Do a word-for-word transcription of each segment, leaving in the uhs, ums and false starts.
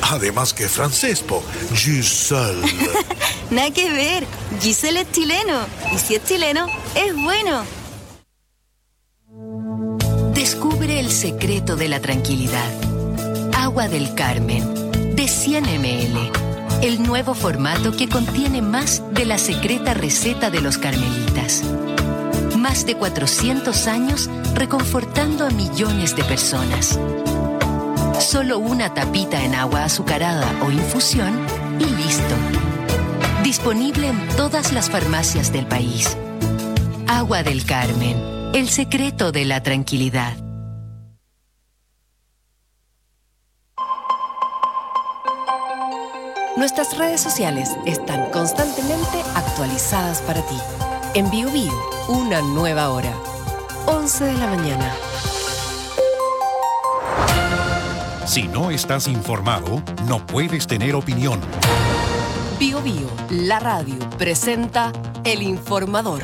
Además que francés, po. Giselle. Nada que ver. Giselle es chileno. Y si es chileno, es bueno. Descubre el secreto de la tranquilidad. Agua del Carmen, de cien mililitros. El nuevo formato que contiene más de la secreta receta de los carmelitas. Más de cuatrocientos años reconfortando a millones de personas. Solo una tapita en agua azucarada o infusión y listo. Disponible en todas las farmacias del país. Agua del Carmen, el secreto de la tranquilidad. Nuestras redes sociales están constantemente actualizadas para ti. En Bio Bio, una nueva hora. once de la mañana. Si no estás informado, no puedes tener opinión. Bio Bio, la radio, presenta El Informador.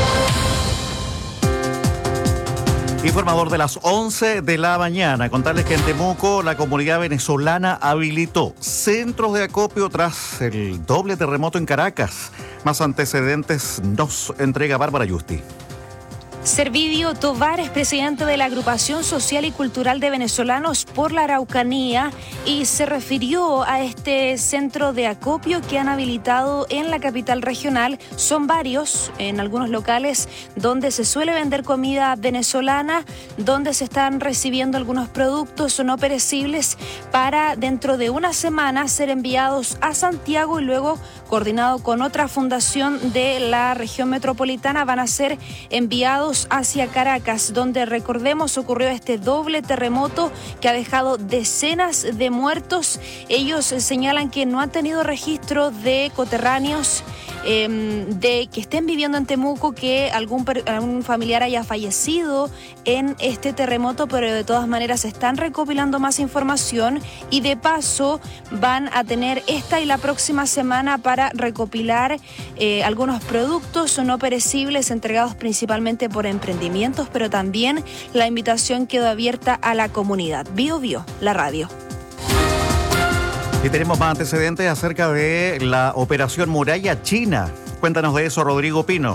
Informador de las once de la mañana. Contarles que en Temuco la comunidad venezolana habilitó centros de acopio tras el doble terremoto en Caracas. Más antecedentes nos entrega Bárbara Yusti. Servidio Tovar es presidente de la Agrupación Social y Cultural de Venezolanos por la Araucanía y se refirió a este centro de acopio que han habilitado en la capital regional. Son varios, en algunos locales donde se suele vender comida venezolana, donde se están recibiendo algunos productos no perecibles para dentro de una semana ser enviados a Santiago y luego, coordinado con otra fundación de la región metropolitana, van a ser enviados hacia Caracas, donde, recordemos, ocurrió este doble terremoto que ha dejado decenas de muertos. Ellos señalan que no han tenido registro de coterráneos eh, de que estén viviendo en Temuco, que algún, algún familiar haya fallecido en este terremoto, pero de todas maneras están recopilando más información y de paso van a tener esta y la próxima semana para recopilar eh, algunos productos no perecibles entregados principalmente por emprendimientos, pero también la invitación quedó abierta a la comunidad. Bio Bio, la radio. Y tenemos más antecedentes acerca de la operación Muralla China. Cuéntanos de eso, Rodrigo Pino.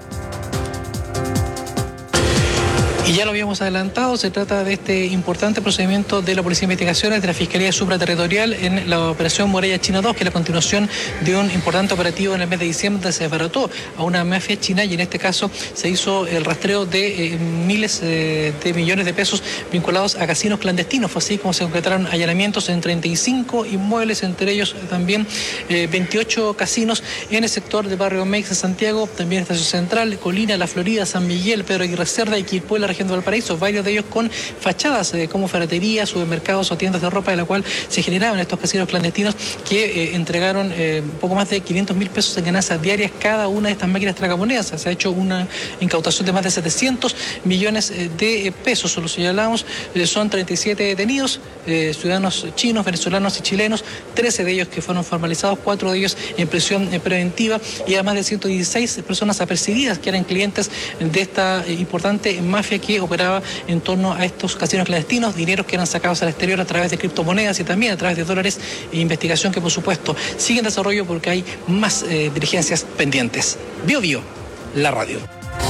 Y ya lo habíamos adelantado, se trata de este importante procedimiento de la Policía de Investigaciones de la Fiscalía Supraterritorial en la operación Muralla China dos, que es la continuación de un importante operativo en el mes de diciembre donde se desbarató a una mafia china y en este caso se hizo el rastreo de eh, miles eh, de millones de pesos vinculados a casinos clandestinos. Fue así como se concretaron allanamientos en treinta y cinco inmuebles, entre ellos también eh, veintiocho casinos en el sector de Barrio Meix de Santiago, también Estación Central, Colina, La Florida, San Miguel, Pedro Aguirre Cerda y Quilpué, la región de Valparaíso, varios de ellos con fachadas eh, como ferreterías, supermercados o tiendas de ropa, de la cual se generaban estos casinos clandestinos que eh, entregaron eh, poco más de quinientos mil pesos en ganancias diarias cada una de estas máquinas tragamonedas. Se ha hecho una incautación de más de setecientos millones de pesos. Lo señalamos, eh, son treinta y siete detenidos, eh, ciudadanos chinos, venezolanos y chilenos, trece de ellos que fueron formalizados, cuatro de ellos en prisión eh, preventiva y además de ciento dieciséis personas apercibidas que eran clientes de esta eh, importante mafia que operaba en torno a estos casinos clandestinos, dineros que eran sacados al exterior a través de criptomonedas y también a través de dólares, e investigación que por supuesto sigue en desarrollo porque hay más eh, diligencias pendientes. Bio Bio, la radio.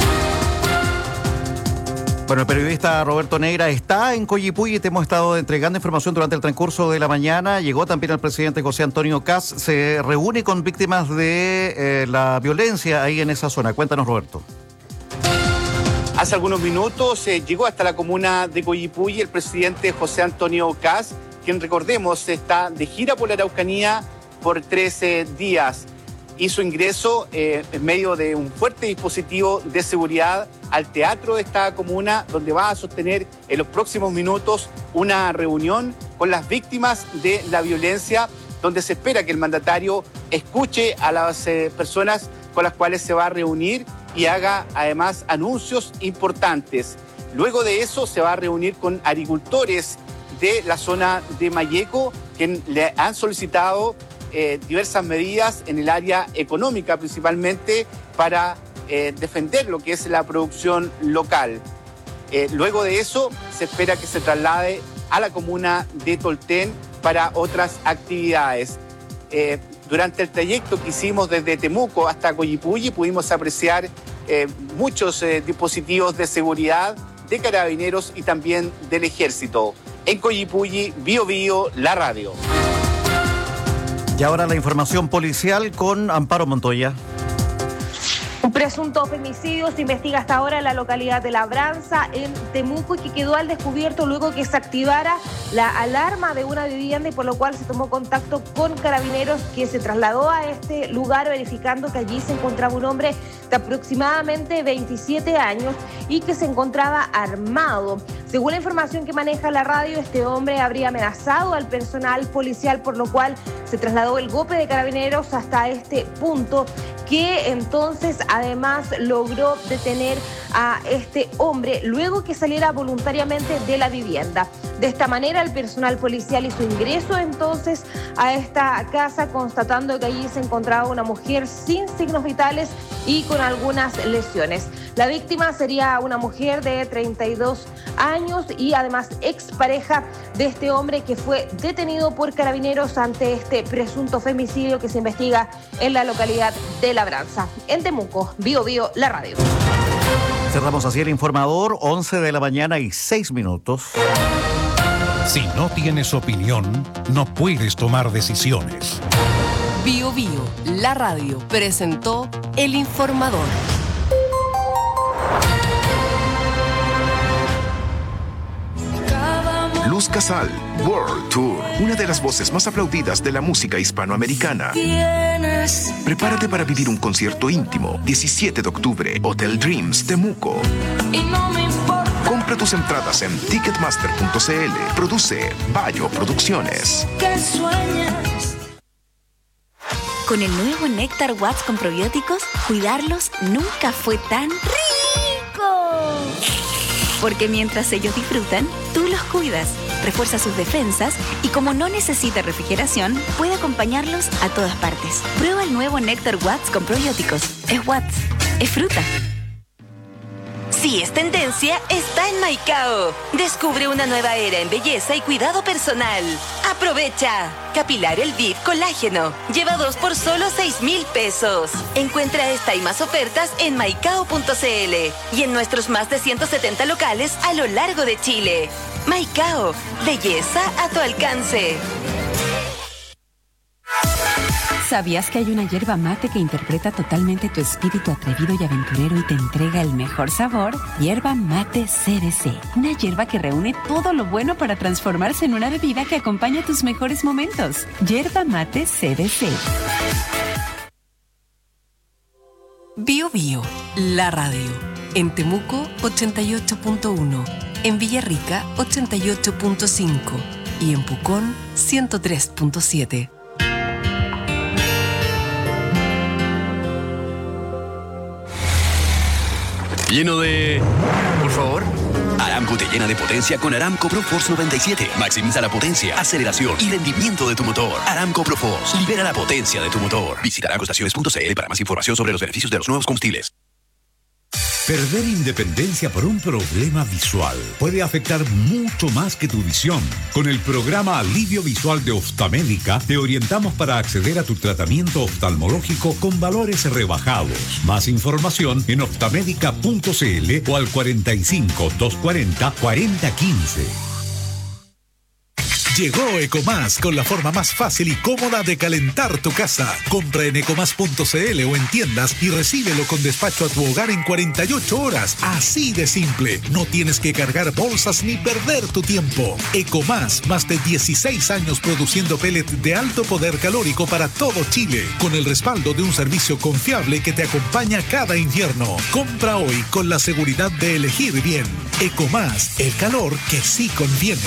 Bueno, el periodista Roberto Neira está en Coyipulli y te hemos estado entregando información durante el transcurso de la mañana. Llegó también el presidente José Antonio Kast, se reúne con víctimas de eh, la violencia ahí en esa zona. Cuéntanos, Roberto. Hace algunos minutos eh, llegó hasta la comuna de Coyipulli el presidente José Antonio Kast, quien, recordemos, está de gira por la Araucanía por trece días. Hizo ingreso eh, en medio de un fuerte dispositivo de seguridad al teatro de esta comuna, donde va a sostener en los próximos minutos una reunión con las víctimas de la violencia, donde se espera que el mandatario escuche a las eh, personas con las cuales se va a reunir y haga además anuncios importantes. Luego de eso se va a reunir con agricultores de la zona de Malleco, que le han solicitado eh, diversas medidas en el área económica, principalmente para eh, defender lo que es la producción local. Eh, luego de eso se espera que se traslade a la comuna de Tolten, para otras actividades. Eh, durante el trayecto que hicimos desde Temuco hasta Coyipulli pudimos apreciar eh, muchos eh, dispositivos de seguridad de carabineros y también del ejército. En Coyipulli, Bío Bío, la radio. Y ahora la información policial con Amparo Montoya. Un presunto femicidio se investiga hasta ahora en la localidad de Labranza, en Temuco, y que quedó al descubierto luego que se activara la alarma de una vivienda y por lo cual se tomó contacto con carabineros, que se trasladó a este lugar verificando que allí se encontraba un hombre de aproximadamente veintisiete años y que se encontraba armado. Según la información que maneja la radio, este hombre habría amenazado al personal policial, por lo cual se trasladó el G O P de carabineros hasta este punto, que entonces además logró detener a este hombre luego que saliera voluntariamente de la vivienda. De esta manera, el personal policial hizo ingreso entonces a esta casa, constatando que allí se encontraba una mujer sin signos vitales y con algunas lesiones. La víctima sería una mujer de treinta y dos años y además expareja de este hombre, que fue detenido por carabineros ante este presunto femicidio que se investiga en la localidad de Labranza. En Temuco, Bío Bío, la radio. Cerramos así el informador, once de la mañana y seis minutos. Si no tienes opinión, no puedes tomar decisiones. Bío Bío, la radio, presentó el informador. Luz Casal, World Tour, una de las voces más aplaudidas de la música hispanoamericana. Prepárate para vivir un concierto íntimo, diecisiete de octubre, Hotel Dreams, Temuco. Compra tus entradas en ticketmaster punto c l. Produce Bayo Producciones. Con el nuevo Néctar Watts con probióticos, cuidarlos nunca fue tan rico. Porque mientras ellos disfrutan, tú los cuidas, refuerza sus defensas y como no necesita refrigeración, puede acompañarlos a todas partes. Prueba el nuevo Néctar Watts con probióticos. Es Watts, es fruta. Si es tendencia, está en Maicao. Descubre una nueva era en belleza y cuidado personal. ¡Aprovecha! Capilar El V I V Colágeno. Lleva dos por solo seis mil pesos. Encuentra esta y más ofertas en maicao punto c l y en nuestros más de ciento setenta locales a lo largo de Chile. Maicao, belleza a tu alcance. ¿Sabías que hay una yerba mate que interpreta totalmente tu espíritu atrevido y aventurero y te entrega el mejor sabor? Yerba Mate C B C. Una yerba que reúne todo lo bueno para transformarse en una bebida que acompaña tus mejores momentos. Yerba Mate C B C. Bío Bío, la radio. En Temuco, ochenta y ocho punto uno. En Villarrica, ochenta y ocho punto cinco. Y en Pucón, ciento tres punto siete. Lleno de... Por favor. Aramco te llena de potencia con Aramco ProForce noventa y siete. Maximiza la potencia, aceleración y rendimiento de tu motor. Aramco ProForce. Libera la potencia de tu motor. Visita aramco estaciones punto c l para más información sobre los beneficios de los nuevos combustibles. Perder independencia por un problema visual puede afectar mucho más que tu visión. Con el programa Alivio Visual de Oftamédica te orientamos para acceder a tu tratamiento oftalmológico con valores rebajados. Más información en oftamédica punto c l o al cuarenta y cinco, doscientos cuarenta, cuarenta quince. Llegó Ecomás con la forma más fácil y cómoda de calentar tu casa. Compra en ecomás punto c l o en tiendas y recíbelo con despacho a tu hogar en cuarenta y ocho horas. Así de simple. No tienes que cargar bolsas ni perder tu tiempo. Ecomás, más de dieciséis años produciendo pellets de alto poder calórico para todo Chile, con el respaldo de un servicio confiable que te acompaña cada invierno. Compra hoy con la seguridad de elegir bien. Ecomás, el calor que sí conviene.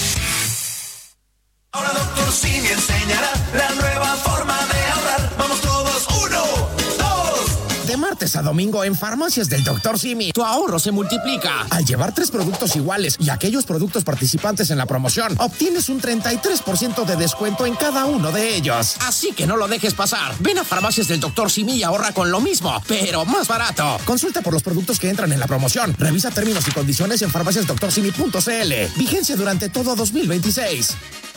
Ahora doctor Simi enseñará la nueva forma de ahorrar. Vamos todos, uno, dos. De martes a domingo en Farmacias del doctor Simi, tu ahorro se multiplica. Al llevar tres productos iguales y aquellos productos participantes en la promoción, obtienes un treinta y tres por ciento de descuento en cada uno de ellos. Así que no lo dejes pasar. Ven a Farmacias del doctor Simi y ahorra con lo mismo, pero más barato. Consulta por los productos que entran en la promoción. Revisa términos y condiciones en farmacias doctor simi punto c l. Vigencia durante todo dos mil veintiséis.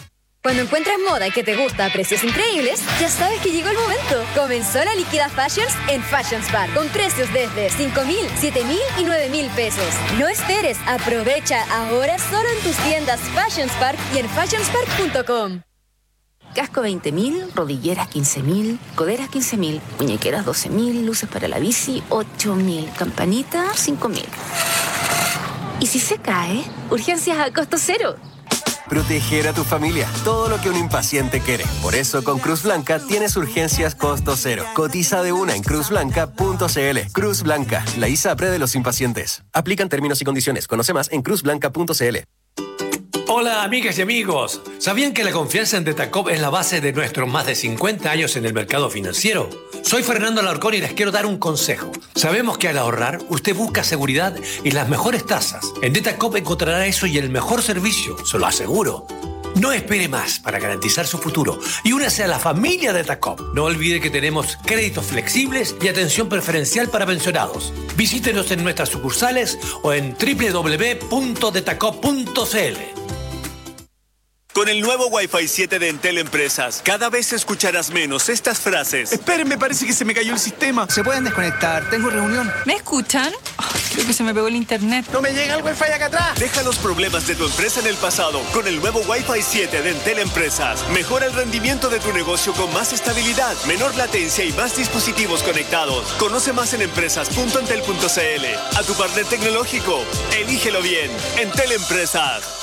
Cuando encuentras moda que te gusta a precios increíbles, ya sabes que llegó el momento. Comenzó la Liquida Fashions en Fashions Park, con precios desde cinco mil, siete mil y nueve mil pesos. No esperes, aprovecha ahora solo en tus tiendas Fashions Park y en fashions park punto com. Casco veinte mil, rodilleras quince mil, coderas quince mil, muñequeras doce mil, luces para la bici ocho mil, campanita cinco mil. ¿Y si se cae? Urgencias a costo cero. Proteger a tu familia, todo lo que un impaciente quiere. Por eso con Cruz Blanca tienes urgencias costo cero. Cotiza de una en cruz blanca punto c l. Cruz Blanca, la ISAPRE de los impacientes. Aplican términos y condiciones. Conoce más en cruz blanca punto c l. Hola amigas y amigos, ¿sabían que la confianza en Detacop es la base de nuestros más de cincuenta años en el mercado financiero? Soy Fernando Alarcón y les quiero dar un consejo. Sabemos que al ahorrar, usted busca seguridad y las mejores tasas. En Detacop encontrará eso y el mejor servicio, se lo aseguro. No espere más para garantizar su futuro y únase a la familia Detacop. No olvide que tenemos créditos flexibles y atención preferencial para pensionados. Visítenos en nuestras sucursales o en doble u doble u doble u punto detacop punto c l. Con el nuevo Wi-Fi siete de Entel Empresas, cada vez escucharás menos estas frases. Esperen, me parece que se me cayó el sistema. Se pueden desconectar, tengo reunión. ¿Me escuchan? Oh, creo que se me pegó el internet. ¡No me llega el Wi-Fi acá atrás! Deja los problemas de tu empresa en el pasado con el nuevo Wi-Fi siete de Entel Empresas. Mejora el rendimiento de tu negocio con más estabilidad, menor latencia y más dispositivos conectados. Conoce más en empresas punto entel punto c l. A tu partner tecnológico, elígelo bien. Entel Empresas.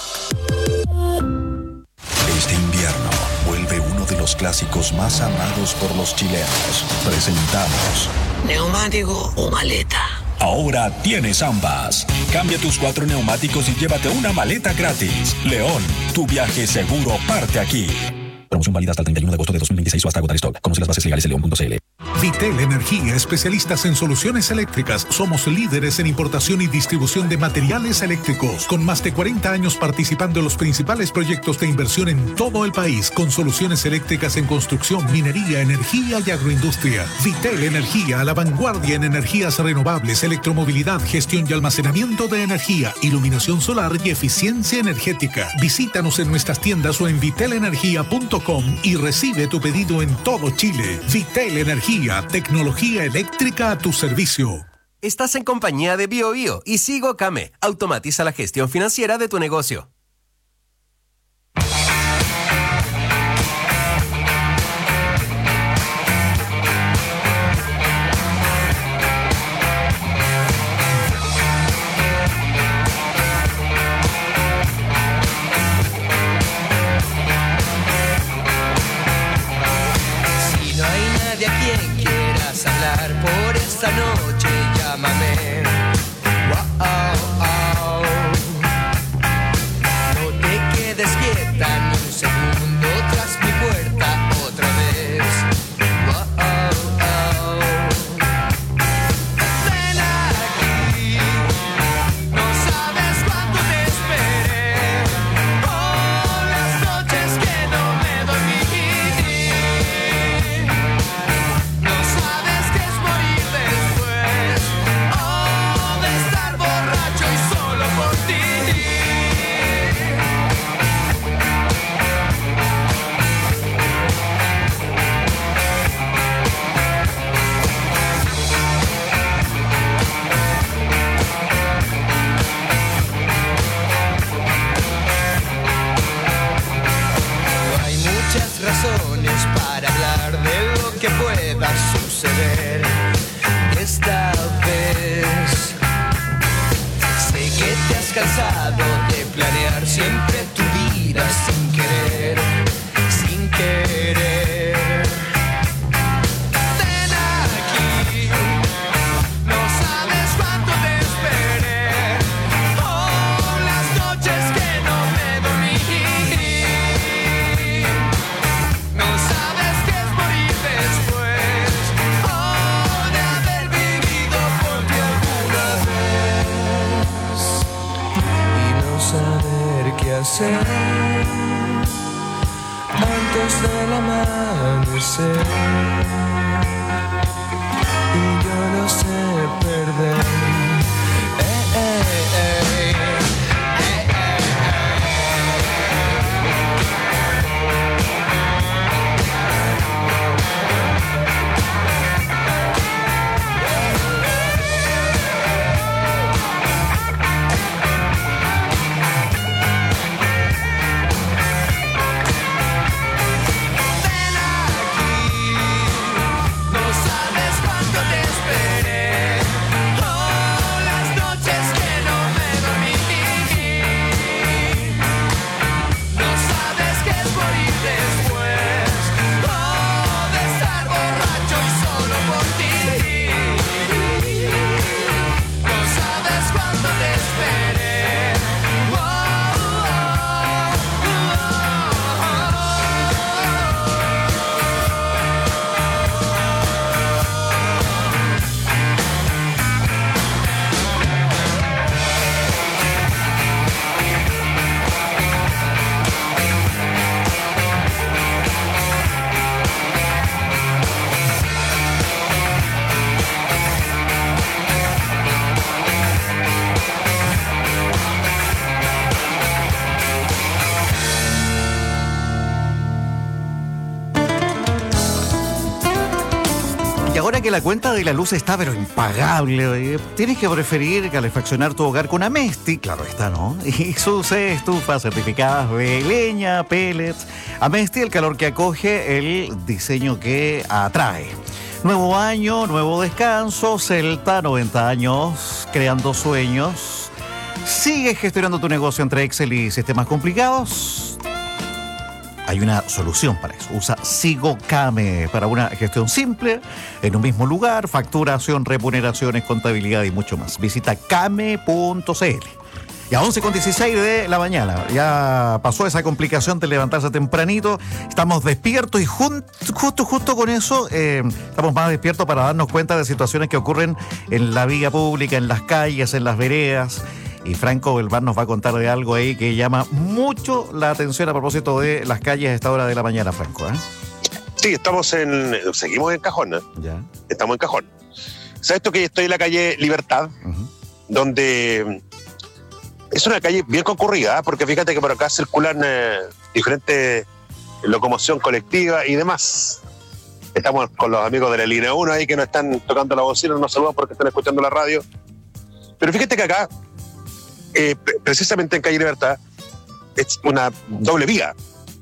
Este invierno vuelve uno de los clásicos más amados por los chilenos. Presentamos ¿neumático o maleta? Ahora tienes ambas. Cambia tus cuatro neumáticos y llévate una maleta gratis. León, tu viaje seguro parte aquí. Promoción válida hasta el treinta y uno de agosto de dos mil veintiséis o hasta agotar stock. Conoce las bases legales en león punto c l. Vitel Energía, especialistas en soluciones eléctricas. Somos líderes en importación y distribución de materiales eléctricos, con más de cuarenta años participando en los principales proyectos de inversión en todo el país, con soluciones eléctricas en construcción, minería, energía y agroindustria. Vitel Energía, a la vanguardia en energías renovables, electromovilidad, gestión y almacenamiento de energía, iluminación solar y eficiencia energética. Visítanos en nuestras tiendas o en vitel energía punto com y recibe tu pedido en todo Chile. Vitel Energía, tecnología eléctrica a tu servicio. Estás en compañía de Bio Bio y Sigo Came. Automatiza la gestión financiera de tu negocio. Hablar por esta noche, llámame. Wow, wow. No te quedes quieta ni un segundo tras mi puerta otra vez. Wow, wow. Ven aquí, no sabes cuánto te esperé. Oh, las noches que no me dormí. Razones para hablar de lo que pueda suceder esta vez. Sé que te has cansado de planear siempre tu vida sin querer, sin querer. Ven aquí, no sabes cuánto te esperé. Oh, las noches que no me dormí. Hacer antes del amanecer y yo no sé perder. Eh, eh, eh. Eh, eh, eh. Y ahora que la cuenta de la luz está pero impagable, eh, tienes que preferir calefaccionar tu hogar con Amesti, claro está, ¿no? Y sus estufas certificadas de leña, pellets. Amesti, el calor que acoge, el diseño que atrae. Nuevo año, nuevo descanso, Celta, noventa años, creando sueños. ¿Sigues gestionando tu negocio entre Excel y sistemas complicados? Hay una solución para eso. Usa SigoCame para una gestión simple, en un mismo lugar, facturación, remuneraciones, contabilidad y mucho más. Visita came punto c l. Y a once con dieciséis de la mañana, ya pasó esa complicación de levantarse tempranito, estamos despiertos y jun- justo, justo con eso, eh, estamos más despiertos para darnos cuenta de situaciones que ocurren en la vía pública, en las calles, en las veredas. Y Franco Belmar nos va a contar de algo ahí que llama mucho la atención a propósito de las calles a esta hora de la mañana, Franco, ¿eh? Sí, estamos en... Seguimos en Cajón, ¿eh? Ya. Estamos en Cajón. ¿Sabes esto que estoy en la calle Libertad? Uh-huh. Donde... Es una calle bien concurrida, ¿eh? Porque fíjate que por acá circulan eh, diferentes locomoción colectiva y demás. Estamos con los amigos de la línea uno ahí que nos están tocando la bocina, nos saludan porque están escuchando la radio. Pero fíjate que acá... Eh, precisamente en calle Libertad es una doble vía,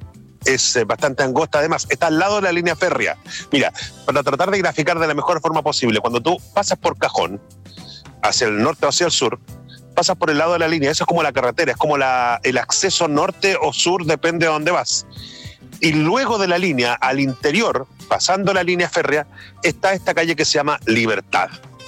es eh, bastante angosta, además está al lado de la línea férrea. Mira, para tratar de graficar de la mejor forma posible, cuando tú pasas por Cajón hacia el norte o hacia el sur, pasas por el lado de la línea, eso es como la carretera, es como la, el acceso norte o sur, depende de dónde vas. Y luego de la línea, al interior, pasando la línea férrea, está esta calle que se llama Libertad.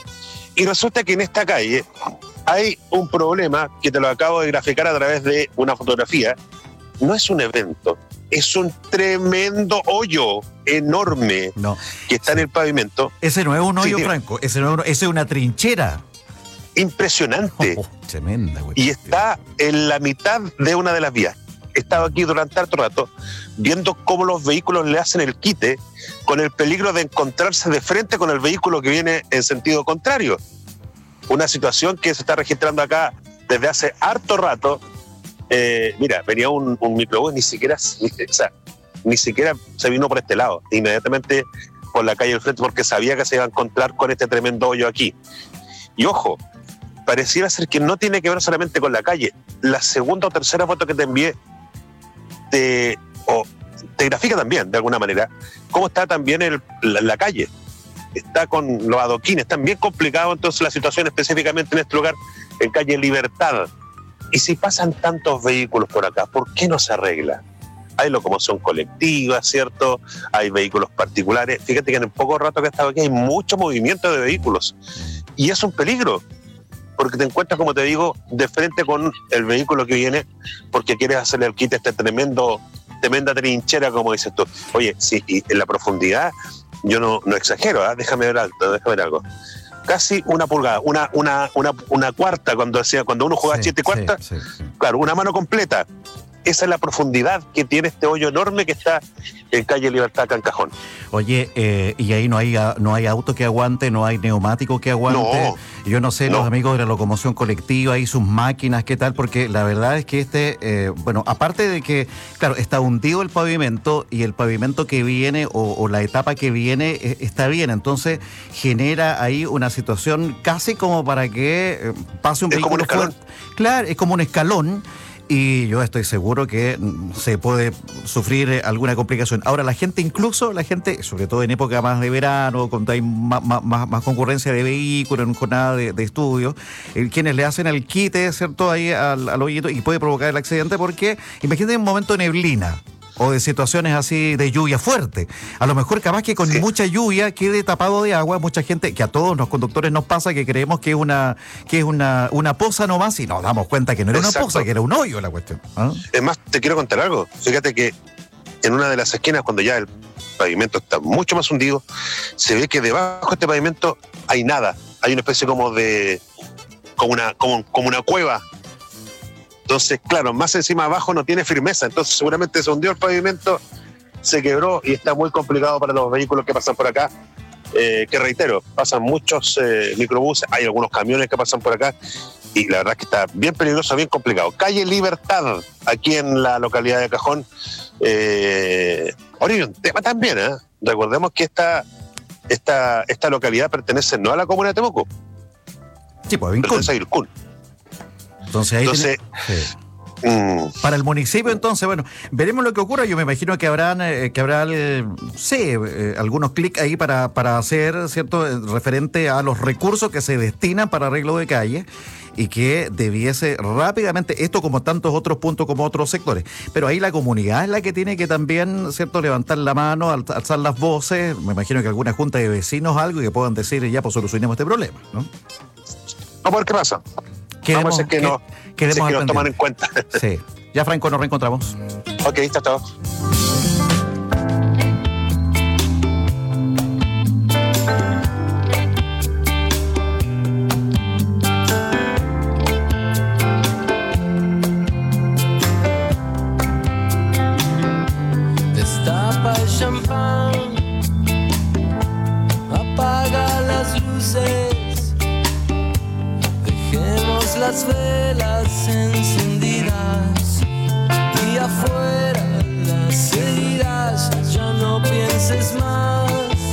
Y resulta que en esta calle hay un problema que te lo acabo de graficar a través de una fotografía. No es un evento, es un tremendo hoyo enorme no. que está en el pavimento. Ese no es un hoyo, sí, Franco, ese no es, un, ese es una trinchera. Impresionante. Oh, tremenda, güey. Y está en la mitad de una de las vías. He estado aquí durante harto rato viendo cómo los vehículos le hacen el quite con el peligro de encontrarse de frente con el vehículo que viene en sentido contrario. Una situación que se está registrando acá desde hace harto rato. Eh, mira, venía un, un microbús, ni siquiera, ni, o sea, ni siquiera se vino por este lado, inmediatamente por la calle del frente, porque sabía que se iba a encontrar con este tremendo hoyo aquí. Y ojo, pareciera ser que no tiene que ver solamente con la calle. La segunda o tercera foto que te envié te, o, te grafica también, de alguna manera, cómo está también el, la, la calle. Está con los adoquines, están bien complicados entonces la situación específicamente en este lugar, en calle Libertad. Y si pasan tantos vehículos por acá, ¿por qué no se arregla? Hay locomoción colectiva, ¿cierto? Hay vehículos particulares. Fíjate que en el poco rato que he estado aquí hay mucho movimiento de vehículos. Y es un peligro, porque te encuentras, como te digo, de frente con el vehículo que viene, porque quieres hacerle el quite a este tremendo, tremenda trinchera, como dices tú. Oye, sí, y en la profundidad... Yo no, no exagero, ¿eh? déjame ver alto, déjame ver algo. Casi una pulgada, una, una, una, una cuarta, cuando decía, cuando uno juega sí, siete cuartas, sí, sí, sí. Claro, una mano completa. Esa es la profundidad que tiene este hoyo enorme que está en calle Libertad, acá en Cajón. Oye, eh, y ahí no hay no hay auto que aguante, no hay neumático que aguante. No, Yo no sé, no. los amigos de la locomoción colectiva y sus máquinas, ¿qué tal? Porque la verdad es que este, eh, bueno, aparte de que, claro, está hundido el pavimento y el pavimento que viene o, o la etapa que viene eh, está bien, entonces genera ahí una situación casi como para que eh, pase un es vehículo como un escalón. fuerte. Claro, es como un escalón. Y yo estoy seguro que se puede sufrir alguna complicación. Ahora, la gente, incluso la gente, sobre todo en época más de verano, cuando hay más, más, más concurrencia de vehículos, en jornada de, de estudio, eh, quienes le hacen el quite, ¿cierto?, ahí al, al hoyito y puede provocar el accidente, porque imagínate un momento de neblina o de situaciones así de lluvia fuerte. A lo mejor capaz que con sí. mucha lluvia quede tapado de agua, mucha gente, que a todos los conductores nos pasa que creemos que es una que es una, una poza nomás y nos damos cuenta que no era Exacto. una poza, que era un hoyo la cuestión. ¿Ah? Es más, te quiero contar algo. Fíjate que en una de las esquinas, cuando ya el pavimento está mucho más hundido, se ve que debajo de este pavimento hay nada. Hay una especie como de... como una, como, como una cueva. Entonces, claro, más encima abajo no tiene firmeza, entonces seguramente se hundió el pavimento, se quebró y está muy complicado para los vehículos que pasan por acá, eh, que reitero, pasan muchos eh, microbuses, hay algunos camiones que pasan por acá y la verdad es que está bien peligroso, bien complicado. Calle Libertad, aquí en la localidad de Cajón. Eh, ahora hay un tema también, ¿eh? Recordemos que esta, esta, esta localidad pertenece no a la comuna de Temuco. Sí, pues Vincún. Pertenece a Vilcún. Entonces ahí Entonces, tiene, sí. Para el municipio, entonces, bueno, veremos lo que ocurra. Yo me imagino que habrán, eh, que habrá, eh, sí, eh, algunos clics ahí para, para hacer, ¿cierto?, eh, referente a los recursos que se destinan para arreglo de calle y que debiese rápidamente, esto como tantos otros puntos, como otros sectores. Pero ahí la comunidad es la que tiene que también, ¿cierto?, levantar la mano, alzar las voces. Me imagino que alguna junta de vecinos, algo, y que puedan decir, ya, pues solucionemos este problema, ¿no? Vamos a ver qué pasa. Queremos, Vamos a ver que, que, no, queremos que nos toman en cuenta. Sí. Ya, Franco, nos reencontramos. Ok, chao, chao. Destapa el champán, apaga las luces, dejemos las velas encendidas y afuera las heridas. Ya no pienses más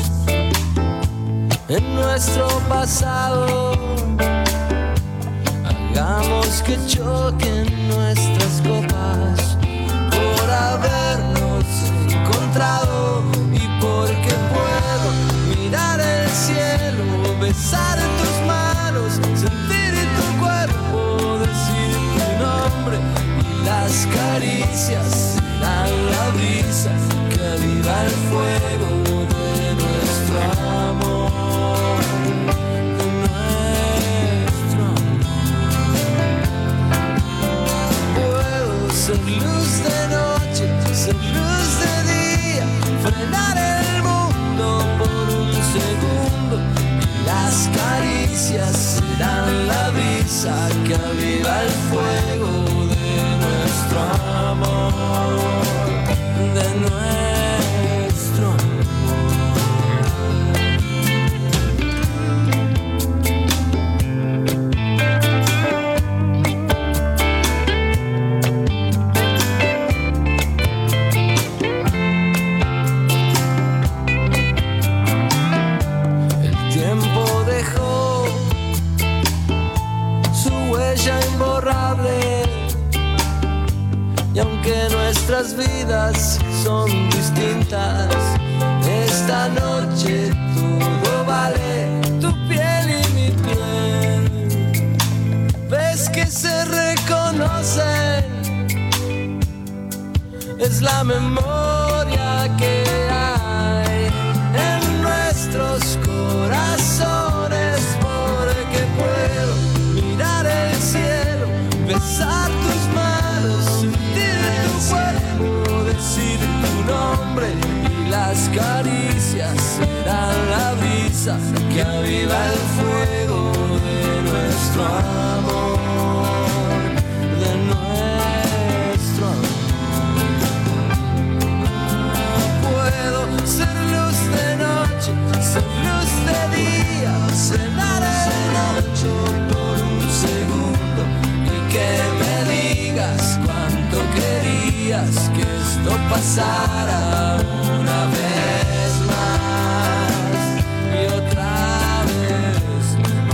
en nuestro pasado, hagamos que choquen nuestras copas por habernos encontrado y porque puedo mirar el cielo, besar tus manos, sentir tu cuerpo, decir tu nombre, y las caricias serán la brisa que aviva el fuego de nuestro amor, de nuestro amor. Puedo ser luz de noche, ser luz de día, frenar el mundo por un segundo, y las caricias serán la brisa que aviva el fuego de nuestro amor, de nuestro amor. El tiempo dejó su huella imborrable, y aunque nuestras vidas son distintas, esta noche todo vale, tu piel y mi piel. Ves que se reconocen, es la memoria que hay en nuestros corazones, porque puedo mirar el cielo, besar tus manos, sentir tu cuerpo, decir tu nombre, y las caricias serán la brisa que aviva el fuego de nuestro amor, de nuestro amor. Puedo ser luz de noche, ser luz de día, cenar el noche por un segundo, y que me digas cuánto querías que esto pasara una vez más y otra vez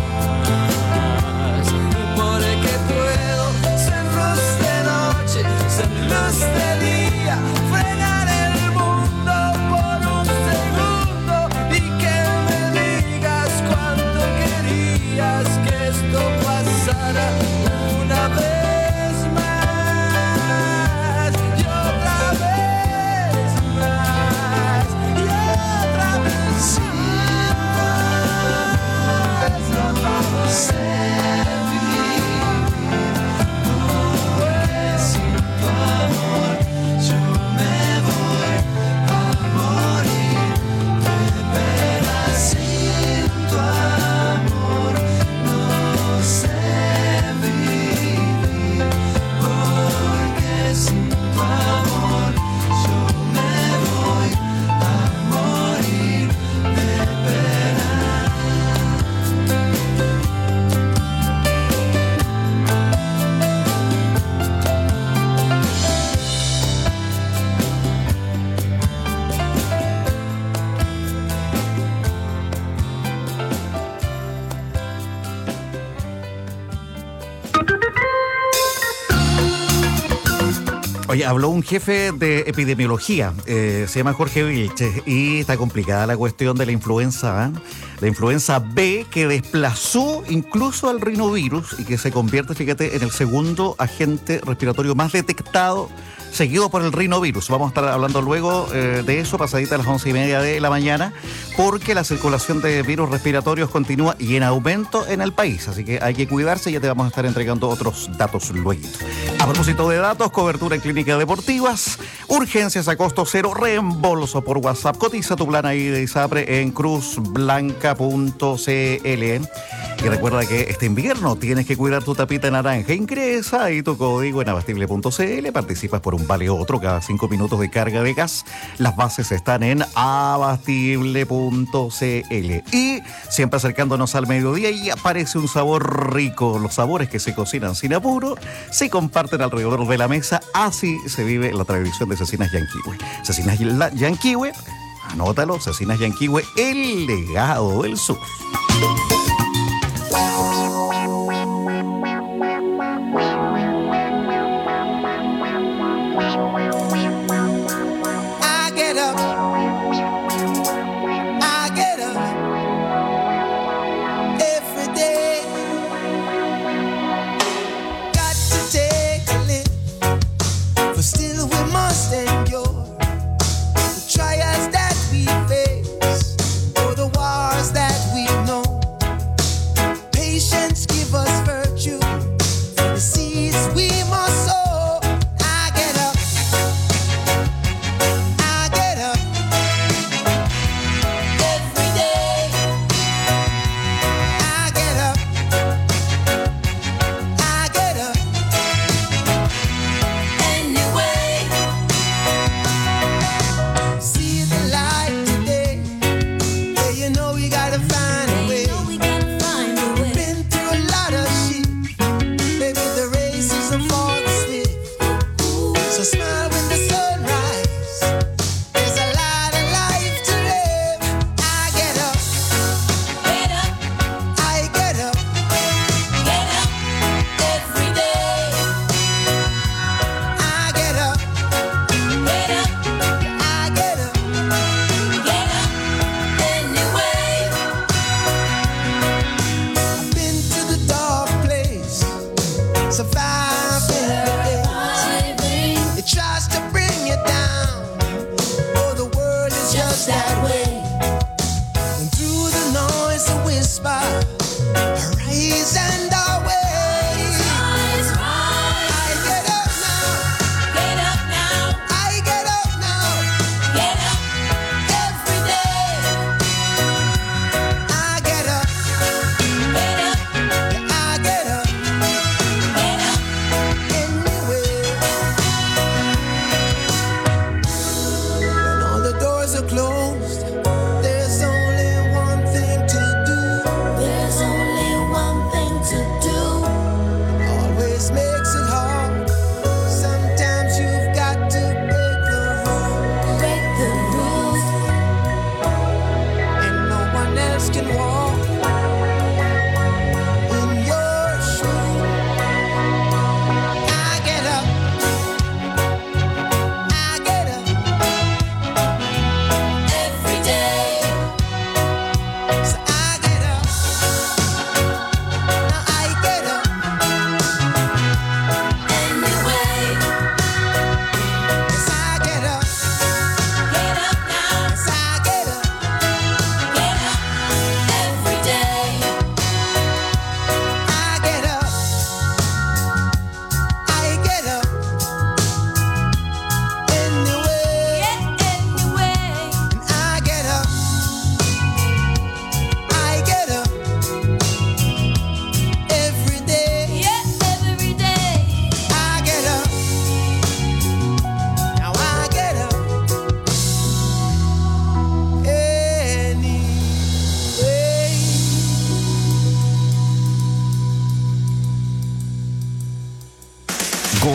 más, porque puedo ser luz de noche, ser luz de día, frenar el mundo por un segundo, y que me digas cuánto querías que esto pasara una vez más y otra vez más. Oye, habló un jefe de epidemiología, eh, se llama Jorge Vilches, y está complicada la cuestión de la influenza, ¿eh? La influenza B, que desplazó incluso al rinovirus y que se convierte, fíjate, en el segundo agente respiratorio más detectado, seguido por el rinovirus. Vamos a estar hablando luego eh, de eso, pasadita a las once y media de la mañana, porque la circulación de virus respiratorios continúa y en aumento en el país. Así que hay que cuidarse y ya te vamos a estar entregando otros datos luego. A propósito de datos, cobertura en clínicas deportivas, urgencias a costo cero, reembolso por WhatsApp. Cotiza tu plan ahí de ISAPRE en cruz blanca punto c l. Y recuerda que este invierno tienes que cuidar tu tapita naranja. Ingresa ahí tu código en abastible punto c l, participas por un vale otro cada cinco minutos de carga de gas. Las bases están en abastible punto c l. Y siempre acercándonos al mediodía y aparece un sabor rico. Los sabores que se cocinan sin apuro se comparten alrededor de la mesa. Así se vive la tradición de Cecinas Yanquihue. Cecinas Yanquihue, anótalo, Cecinas Yanquihue, el legado del sur. Every day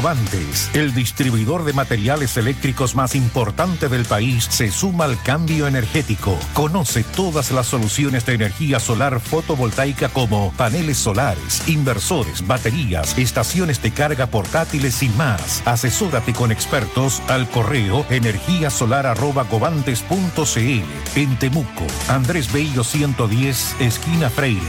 Govantes, el distribuidor de materiales eléctricos más importante del país, se suma al cambio energético. Conoce todas las soluciones de energía solar fotovoltaica como paneles solares, inversores, baterías, estaciones de carga portátiles y más. Asesórate con expertos al correo energía solar arroba govantes punto cl. En Temuco, Andrés Bello ciento diez, esquina Freire.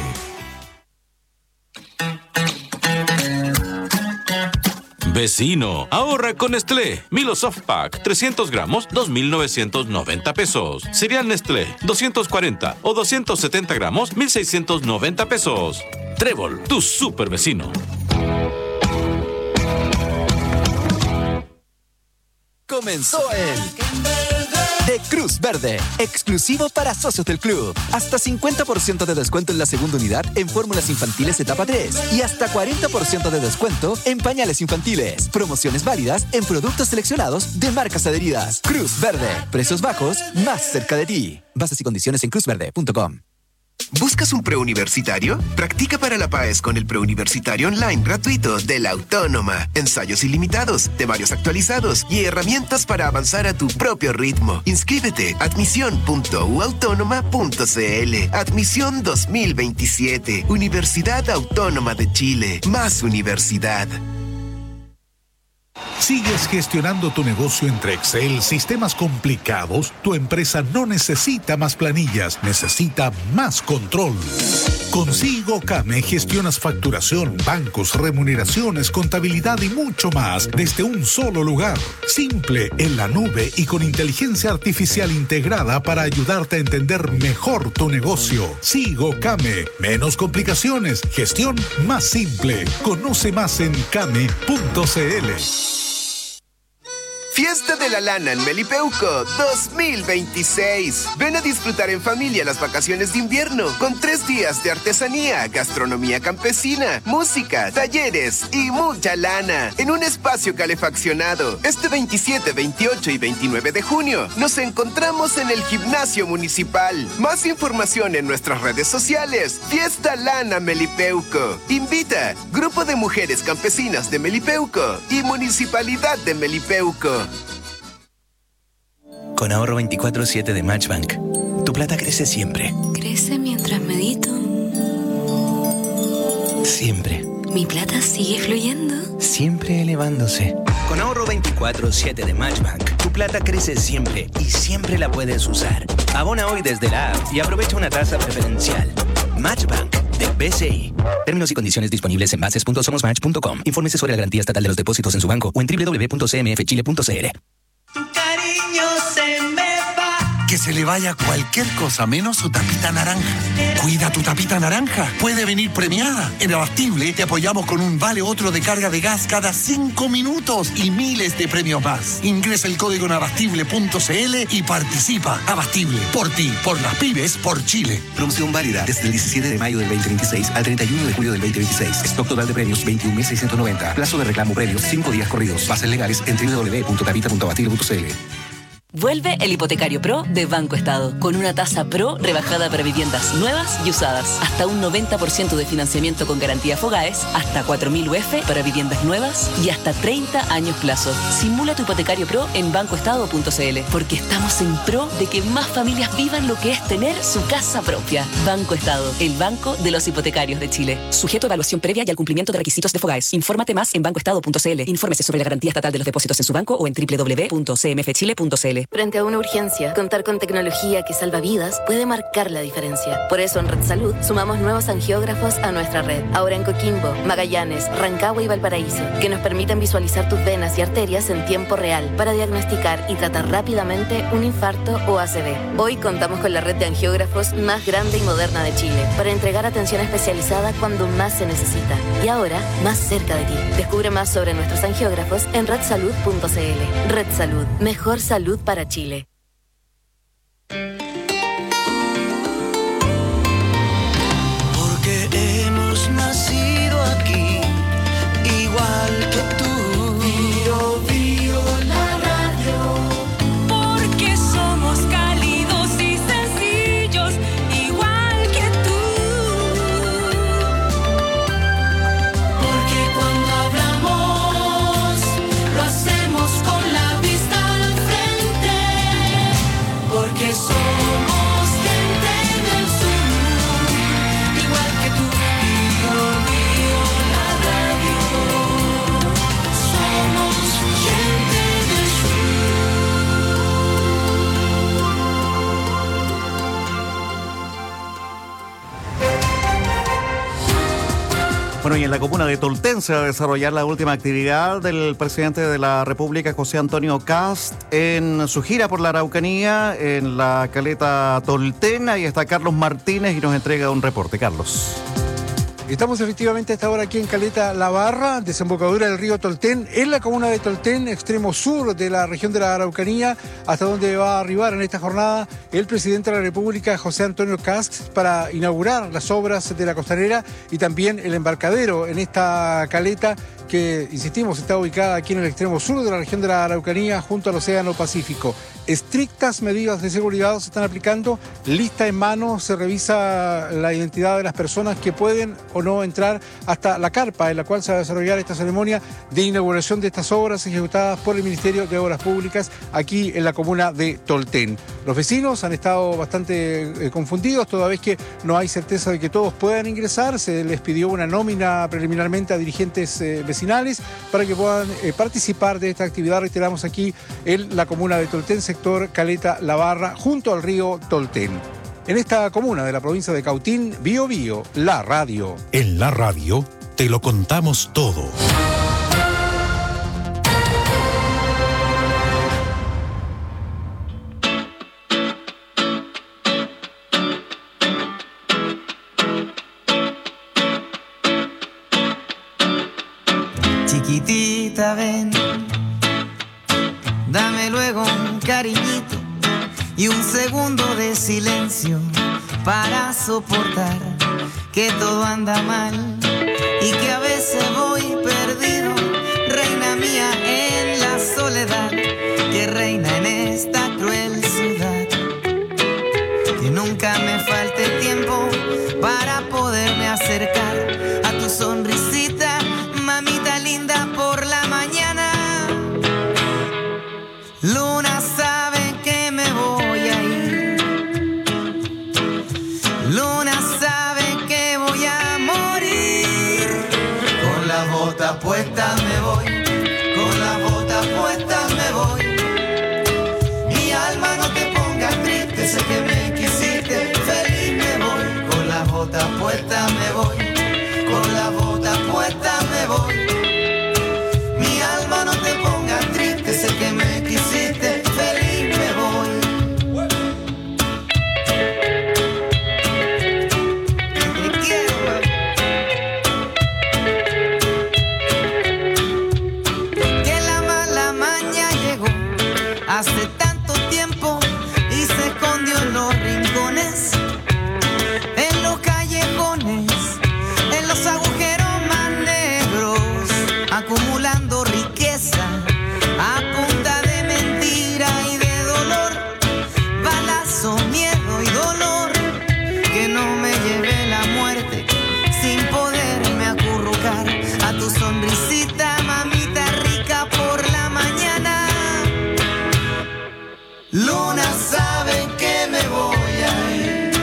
Vecino, ahorra con Nestlé. Milo Soft Pack, trescientos gramos, dos mil novecientos noventa pesos. Cereal Nestlé, doscientos cuarenta o doscientos setenta gramos, mil seiscientos noventa pesos. Trébol, tu super vecino. Comenzó el de Cruz Verde, exclusivo para socios del club. Hasta cincuenta por ciento de descuento en la segunda unidad en fórmulas infantiles etapa tres y hasta cuarenta por ciento de descuento en pañales infantiles. Promociones válidas en productos seleccionados de marcas adheridas. Cruz Verde, precios bajos, más cerca de ti. Bases y condiciones en cruz verde punto com. ¿Buscas un preuniversitario? Practica para la PAES con el preuniversitario online gratuito de la Autónoma. Ensayos ilimitados, temarios actualizados y herramientas para avanzar a tu propio ritmo. Inscríbete. admisión punto u autónoma punto cl. Admisión dos mil veintisiete. Universidad Autónoma de Chile. Más universidad. ¿Sigues gestionando tu negocio entre Excel, sistemas complicados? Tu empresa no necesita más planillas, necesita más control. Con SigoCame gestionas facturación, bancos, remuneraciones, contabilidad y mucho más desde un solo lugar. Simple, en la nube y con inteligencia artificial integrada para ayudarte a entender mejor tu negocio. SigoCame, menos complicaciones, gestión más simple. Conoce más en came punto cl. Fiesta de la Lana en Melipeuco dos mil veintiséis. Ven a disfrutar en familia las vacaciones de invierno con tres días de artesanía, gastronomía campesina, música, talleres y mucha lana en un espacio calefaccionado. Este veintisiete, veintiocho y veintinueve de junio nos encontramos en el Gimnasio Municipal. Más información en nuestras redes sociales. Fiesta Lana Melipeuco. Invita Grupo de Mujeres Campesinas de Melipeuco y Municipalidad de Melipeuco. Con ahorro veinticuatro siete de Matchbank, tu plata crece siempre. Crece mientras medito. Siempre. Mi plata sigue fluyendo. Siempre elevándose. Con ahorro veinticuatro siete de Matchbank, tu plata crece siempre y siempre la puedes usar. Abona hoy desde la app y aprovecha una tasa preferencial. Matchbank de B C I. Términos y condiciones disponibles en bases punto somos match punto com. Infórmese sobre la garantía estatal de los depósitos en su banco o en doble u doble u doble u punto c m f chile punto c l. Tu cariño se me va. Que se le vaya cualquier cosa menos su tapita naranja. Cuida tu tapita naranja. Puede venir premiada. En Abastible te apoyamos con un vale otro de carga de gas cada cinco minutos y miles de premios más. Ingresa el código en abastible punto c l y participa. Abastible. Por ti, por las pymes, por Chile. Promoción válida desde el diecisiete de mayo del veinte veintiséis al treinta y uno de julio del veinte veintiséis. Stock total de premios veintiún mil seiscientos noventa. Plazo de reclamo premios cinco días corridos. Bases legales en doble u doble u doble u punto tapita punto abastible punto c l. Vuelve el Hipotecario Pro de Banco Estado, con una tasa Pro rebajada para viviendas nuevas y usadas. Hasta un noventa por ciento de financiamiento con garantía Fogaes, hasta cuatro mil U F para viviendas nuevas y hasta treinta años plazo. Simula tu Hipotecario Pro en banco estado punto c l, porque estamos en pro de que más familias vivan lo que es tener su casa propia. Banco Estado, el banco de los hipotecarios de Chile. Sujeto a evaluación previa y al cumplimiento de requisitos de Fogaes. Infórmate más en banco estado punto c l. Infórmese sobre la garantía estatal de los depósitos en su banco o en doble u doble u doble u punto c m f chile punto c l. Frente a una urgencia, contar con tecnología que salva vidas puede marcar la diferencia. Por eso en Red Salud sumamos nuevos angiógrafos a nuestra red. Ahora en Coquimbo, Magallanes, Rancagua y Valparaíso, que nos permiten visualizar tus venas y arterias en tiempo real para diagnosticar y tratar rápidamente un infarto o A C V. Hoy contamos con la red de angiógrafos más grande y moderna de Chile para entregar atención especializada cuando más se necesita. Y ahora, más cerca de ti. Descubre más sobre nuestros angiógrafos en red salud punto c l. Red Salud, mejor salud para Chile. Porque hemos nacido aquí, igual que tú. Bio, bio, la radio. Porque somos cálidos y sencillos, igual que tú. Porque cuando hablamos porque somos gente del sur, igual que tú, Río, Río, la radio. Somos gente del Bueno, y en la comuna de Tolten se va a desarrollar la última actividad del presidente de la República, José Antonio Kast, en su gira por la Araucanía, en la caleta Tolten. Ahí está Carlos Martínez y nos entrega un reporte. Carlos. Estamos efectivamente a esta hora aquí en Caleta La Barra, desembocadura del río Tolten, en la comuna de Tolten, extremo sur de la región de la Araucanía, hasta donde va a arribar en esta jornada el presidente de la República, José Antonio Kast, para inaugurar las obras de la costanera y también el embarcadero en esta caleta que, insistimos, está ubicada aquí en el extremo sur de la región de la Araucanía, junto al Océano Pacífico. Estrictas medidas de seguridad se están aplicando, lista en mano, se revisa la identidad de las personas que pueden o no entrar hasta la carpa en la cual se va a desarrollar esta ceremonia de inauguración de estas obras ejecutadas por el Ministerio de Obras Públicas aquí en la comuna de Tolten. Los vecinos han estado bastante eh, confundidos, toda vez que no hay certeza de que todos puedan ingresar. Se les pidió una nómina preliminarmente a dirigentes eh, vecinales para que puedan eh, participar de esta actividad. Reiteramos aquí en la comuna de Tolten, sector Caleta La Barra, junto al río Tolten. En esta comuna de la provincia de Cautín, Bio Bio, la radio. En la radio te lo contamos todo. Chiquitita, ven, dame luego un cariñito y un segundo de silencio para soportar que todo anda mal y que a veces voy perdido, reina mía, en la soledad que reina en esta cruel ciudad. Que nunca me falte tiempo para poderme acercar a tu sonrisita, mamita linda, por la mañana. Luna sabe que me voy a ir. Luna sabe que voy a morir. Con la bota puesta me voy. Con la bota puesta me voy. Mi alma no te pongas triste, sé que me quisiste, feliz me voy. Con la bota puesta me voy. Con la bota puesta me voy. Mi alma no te pongas triste, sé que me quisiste, feliz me voy. Te quiero. Que la mala maña llegó hace tanto tiempo y se escondió en los rincones, en los callejones, en los agujeros más negros, acumulando riqueza a punta de mentira y de dolor, balazo, miedo y dolor, que no me lleve la muerte sin poderme acurrucar a tu sonrisita, mamita rica, por la mañana. Luna sabe que me voy a ir.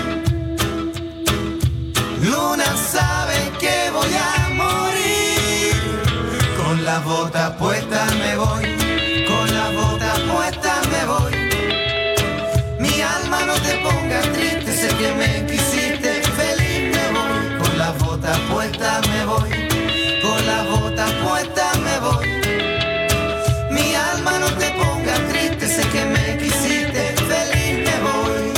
Luna sabe que voy a morir. Con la bota puesta me voy. Con la bota puesta me voy. Mi alma no te pongas triste, sé que me quisiste, feliz me voy. Con la bota puesta me voy. Con la bota puesta me voy. Mi alma no te pongas triste, sé que me quisiste, feliz me voy.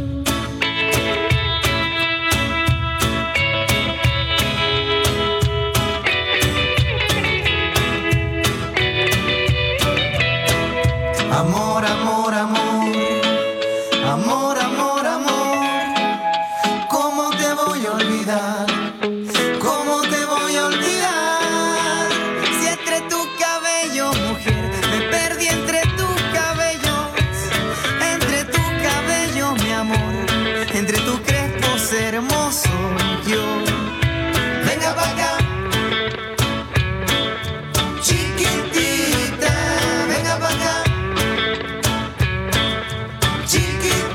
Amor, amor, amor, amor, amor, amor, ¿cómo te voy a olvidar? ¿Cómo te voy a olvidar? Si entre tu cabello, mujer, me perdí entre tus cabellos, entre tu cabello, mi amor, entre tus crespos hermosos, yo. Venga para acá, chiquitita, venga para acá. Chiquitita.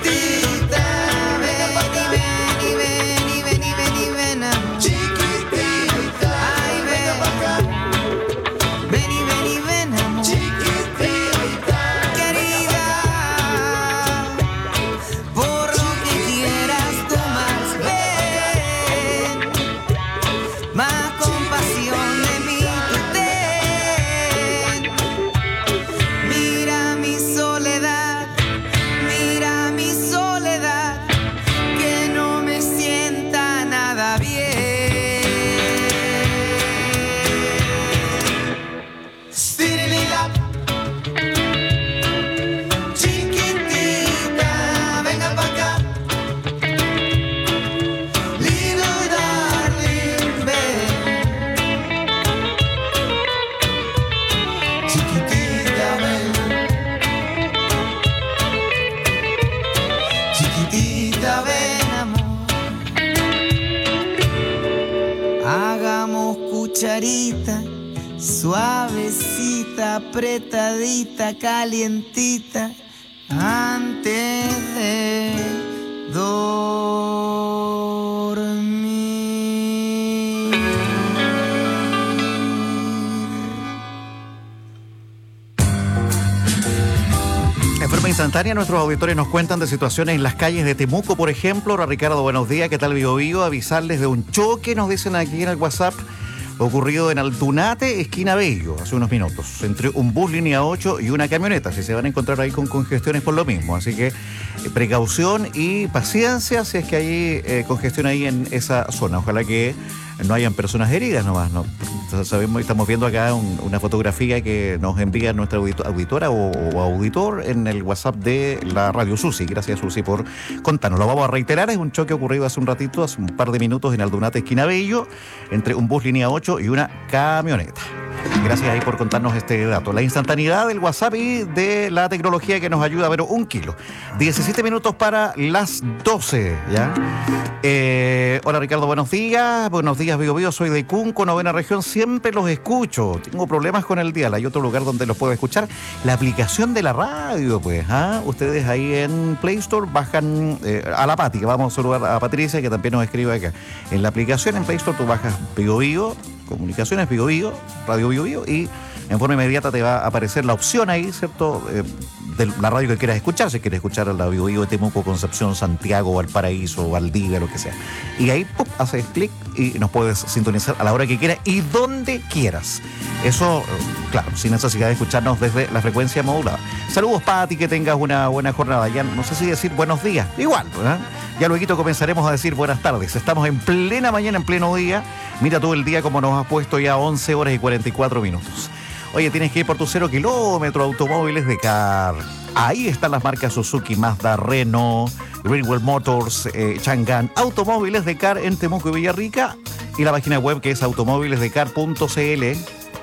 cucharita, suavecita, apretadita, calientita, antes de dormir. En forma instantánea, nuestros auditores nos cuentan de situaciones en las calles de Temuco, por ejemplo. Hola, Ricardo, buenos días. ¿Qué tal, Bio Bio? Avisarles de un choque, nos dicen aquí en el WhatsApp, ocurrido en Aldunate, esquina Bello, hace unos minutos, entre un bus línea ocho y una camioneta. Si se van a encontrar ahí con congestiones por lo mismo. Así que eh, precaución y paciencia si es que hay eh, congestión ahí en esa zona. Ojalá que no hayan personas heridas nomás, ¿no? Sabemos, estamos viendo acá un, una fotografía que nos envía nuestra audito, auditora o, o auditor en el WhatsApp de la Radio Susi. Gracias, Susi, por contarnos. Lo vamos a reiterar. Es un choque ocurrido hace un ratito, hace un par de minutos en Aldunate, esquina Bello, entre un bus línea ocho y una camioneta. Gracias ahí por contarnos este dato. La instantaneidad del WhatsApp y de la tecnología que nos ayuda a ver un kilo. diecisiete minutos para las doce, ¿ya? Eh, hola, Ricardo, buenos días. Buenos días, Bio Bio. Soy de Cunco, novena región. Siempre los escucho. Tengo problemas con el dial. Hay otro lugar donde los puedo escuchar. La aplicación de la radio, pues. ¿ah? Ustedes ahí en Play Store bajan eh, a la Pati, que vamos a saludar a Patricia, que también nos escribe acá. En la aplicación en Play Store tú bajas Bio Bio, Comunicaciones Bio Bio, Radio Bio Bio, y en forma inmediata te va a aparecer la opción ahí, ¿cierto? Eh, de la radio que quieras escuchar, si quieres escuchar la Bio Bio de Temuco, Concepción, Santiago, Valparaíso, Valdivia, lo que sea. Y ahí, ¡pum!, haces clic y nos puedes sintonizar a la hora que quieras y donde quieras. Eso, claro, sin necesidad de escucharnos desde la frecuencia modulada. Saludos, Pati, que tengas una buena jornada. Ya no sé si decir buenos días, igual, ¿eh? Ya luego comenzaremos a decir buenas tardes. Estamos en plena mañana, en pleno día. Mira todo el día como nos has puesto ya once horas y cuarenta y cuatro minutos. Oye, tienes que ir por tu cero kilómetro, Automóviles de Car. Ahí están las marcas Suzuki, Mazda, Renault, Greenwell Motors, eh, Chang'an. Automóviles de Car en Temuco y Villarrica. Y la página web que es automóviles de car punto c l.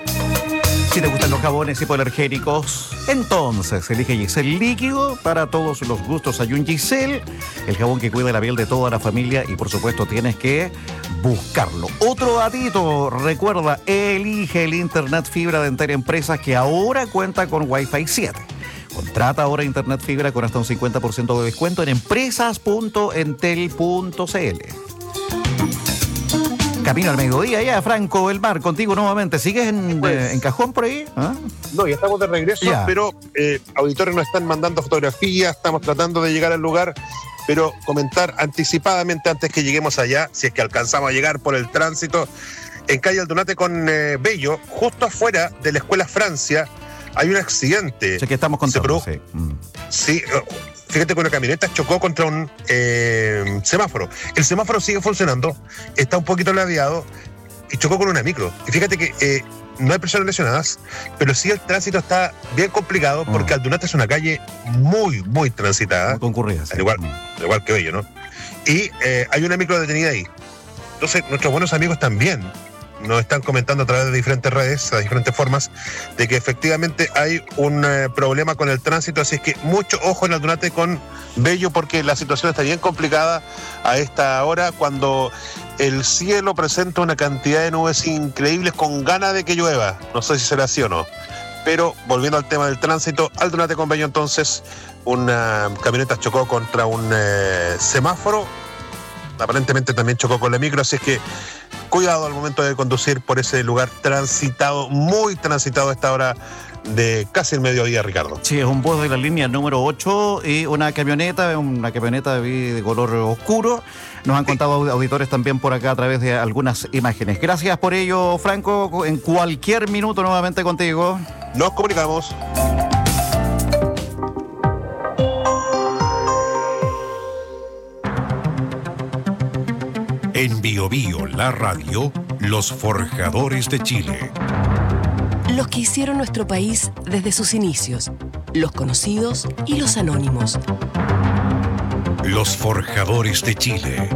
Si te gustan los jabones hipoalergénicos, entonces elige Giselle líquido para todos los gustos. Hay un Giselle, el jabón que cuida la piel de toda la familia, y por supuesto tienes que buscarlo. Otro datito, recuerda, elige el Internet Fibra de Entel Empresas, que ahora cuenta con Wi-Fi siete. Contrata ahora Internet Fibra con hasta un cincuenta por ciento de descuento en empresas punto entel punto c l. Camino al mediodía ya, Franco El Mar, contigo nuevamente. ¿Sigues en, pues, eh, en cajón por ahí? ¿Ah? No, ya estamos de regreso, ya. Pero eh, auditores nos están mandando fotografías, estamos tratando de llegar al lugar, pero comentar anticipadamente antes que lleguemos allá, si es que alcanzamos a llegar por el tránsito, en calle Aldunate con eh, Bello, justo afuera de la Escuela Francia, hay un accidente. Sé que estamos contando, sí. Mm. Sí, fíjate que una camioneta chocó contra un eh, semáforo. El semáforo sigue funcionando, está un poquito ladeado y chocó con una micro. Y fíjate que eh, no hay personas lesionadas, pero sí el tránsito está bien complicado porque oh. Aldunate es una calle muy, muy transitada. Muy concurrida. Sí. Al igual, al igual que Bello, ¿no? Y eh, hay una micro detenida ahí. Entonces, nuestros buenos amigos también nos están comentando a través de diferentes redes, a diferentes formas, de que efectivamente hay un eh, problema con el tránsito, así es que mucho ojo en Aldunate con Bello, porque la situación está bien complicada a esta hora, cuando el cielo presenta una cantidad de nubes increíbles con ganas de que llueva. No sé si será así o no. Pero volviendo al tema del tránsito, Aldunate con Bello, entonces, una camioneta chocó contra un eh, semáforo. Aparentemente también chocó con la micro, así es que cuidado al momento de conducir por ese lugar transitado, muy transitado a esta hora de casi el mediodía, Ricardo. Sí, es un bus de la línea número ocho y una camioneta, una camioneta de color oscuro. Nos han contado auditores también por acá a través de algunas imágenes. Gracias por ello, Franco. En cualquier minuto nuevamente contigo. Nos comunicamos. En Bio Bio, la radio, los forjadores de Chile. Los que hicieron nuestro país desde sus inicios, los conocidos y los anónimos. Los forjadores de Chile.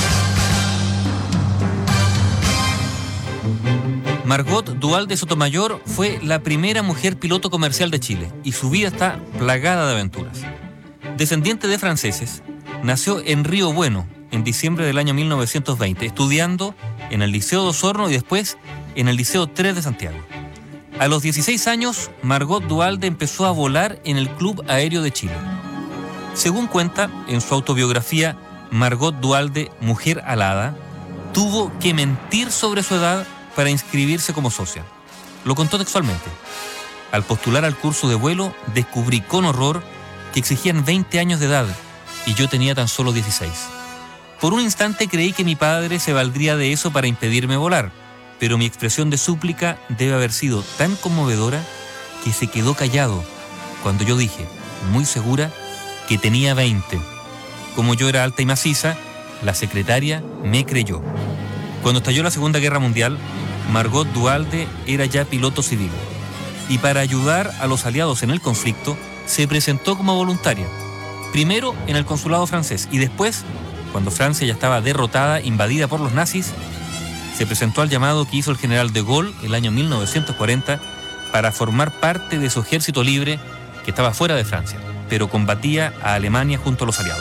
Margot Dual de Sotomayor fue la primera mujer piloto comercial de Chile y su vida está plagada de aventuras. Descendiente de franceses, nació en Río Bueno en diciembre del año mil novecientos veinte, estudiando en el Liceo de Osorno y después en el Liceo tres de Santiago. A los dieciséis años, Margot Duhalde empezó a volar en el Club Aéreo de Chile. Según cuenta en su autobiografía Margot Duhalde, Mujer Alada, tuvo que mentir sobre su edad para inscribirse como socia. Lo contó textualmente. Al postular al curso de vuelo, descubrí con horror que exigían veinte años de edad y yo tenía tan solo dieciséis. Por un instante creí que mi padre se valdría de eso para impedirme volar, pero mi expresión de súplica debe haber sido tan conmovedora que se quedó callado cuando yo dije, muy segura, que tenía veinte. Como yo era alta y maciza, la secretaria me creyó. Cuando estalló la Segunda Guerra Mundial, Margot Duhalde era ya piloto civil y para ayudar a los aliados en el conflicto se presentó como voluntaria, primero en el consulado francés y después, cuando Francia ya estaba derrotada, invadida por los nazis, se presentó al llamado que hizo el general de Gaulle el año mil novecientos cuarenta para formar parte de su ejército libre que estaba fuera de Francia, pero combatía a Alemania junto a los aliados.